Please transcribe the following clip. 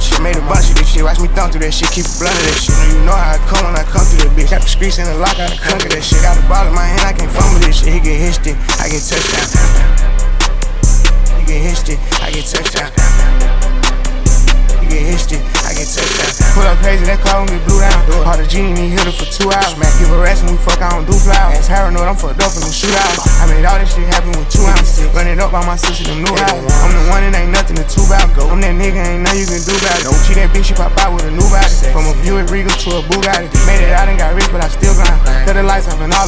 this shit. Made a bunch of this shit. Watch me thumb through that shit. Keep it blunt of that shit. You know how I come when I come through that bitch. Got the streets in the lock, gotta conquer that shit. Got the ball in my hand, I can't fumble this shit. He get his stick, I get touchdown. He get his stick, I get touchdown. He get his stick, I get touchdown. Pull up crazy, that car gon' get blew down. All the genie need hit her for 2 hours. Man, give a rest when we fuck, I don't do flowers. Ass paranoid, I'm fucked up in the shootout. I made all this shit happen with 2 ounces. Run it up by my sister, them new house. I'm the one that ain't nothing to two about. I'm that nigga, ain't nothing you can do about it. Don't cheat that bitch, she pop out with a new body. From a Buick Regal to a Bugatti. Made it out and got rich, but I still grind. Cut the lights off and all